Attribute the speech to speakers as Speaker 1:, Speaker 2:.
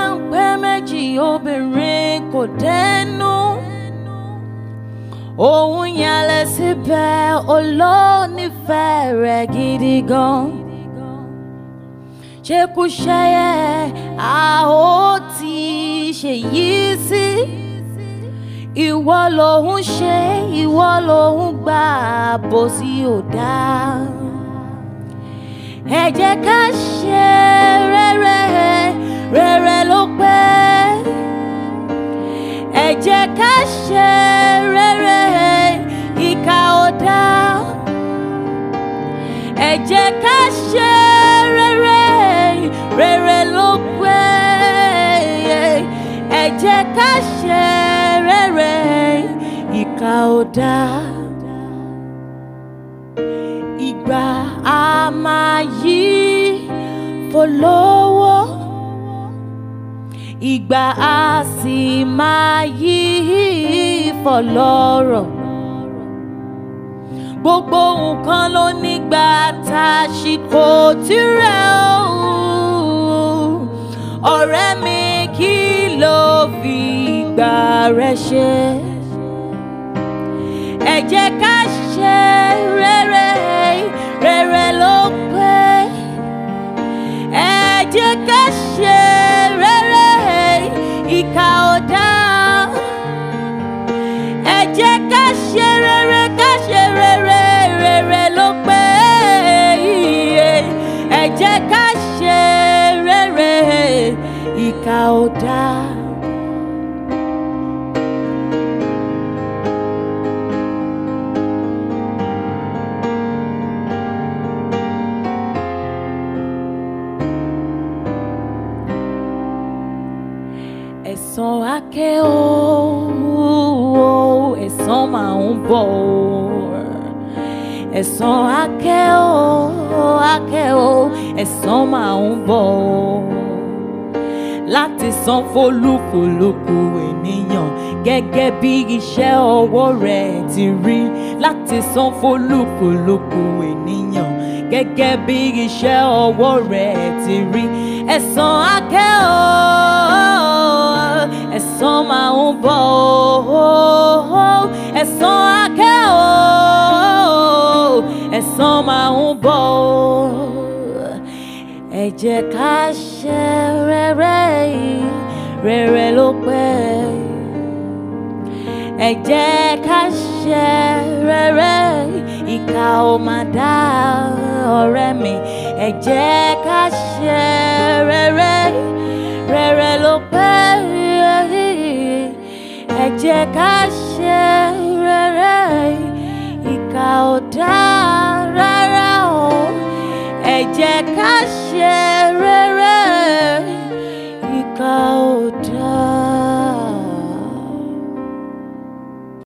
Speaker 1: ń pé méjì obìnrin kò dẹnu òun yànlẹ̀ síbẹ̀ olónífẹ̀ẹ́ rẹ̀ gidi gan ṣé kú ṣẹyẹ a ó ti ṣèyí sí ìwọ lòun ṣe ìwọ lòun gbà bó sí ò dáa ẹ jẹ́ ká ṣe rere rere ló pé ẹ jẹ́ ká ṣe rere ìkà ò dáa ẹ jẹ́ ká ṣe rere rere ló pé ẹ jẹ́ ká ṣe rere ìkà ò dáa ìgbà a máa yí fọlọ́wọ́ ìgbà a sì máa yí fọlọ́rọ̀ gbogbo nǹkan ló nígbà tásìkò tirẹ̀ ọ̀rẹ́ mi kí ló fi ìgbà rẹ̀ ṣe ẹ jẹ́ ká ṣe rere rere ló pé ẹ jẹ́ ká ṣe rere ìkà ò dáa ẹ jẹ́ ká ṣe rere rere ló pé ẹ jẹ́ ká ṣe rere ìkà ò dáa. Ẹ̀san akẹ́ o ẹ̀san máa ń bọ̀ ẹ̀san akẹ́ o ẹ̀san máa ń bọ̀ láti san fólúkúlùkù ènìyàn gẹ́gẹ́ bí iṣẹ́ ọwọ́ rẹ̀ ti rí láti san fólúkúlùkù ènìyàn gẹ́gẹ́ bí iṣẹ́ ọwọ́ rẹ̀ ti rí ẹ̀san akẹ́ o ẹ̀san máa ń bọ̀ ẹ̀san akẹ́ o ẹ̀san máa ń bọ̀ ẹ jẹ́ ká ṣe rere rere ló pé ẹ jẹ́ ká ṣe rere ìkà ò máa dá ọ̀rẹ́ mi ẹ jẹ́ ká ṣe rere rere ló pé ẹ jẹ́ ká ṣe rere ìkà ò dáa rárá o ẹ jẹ́ ká ṣe rere.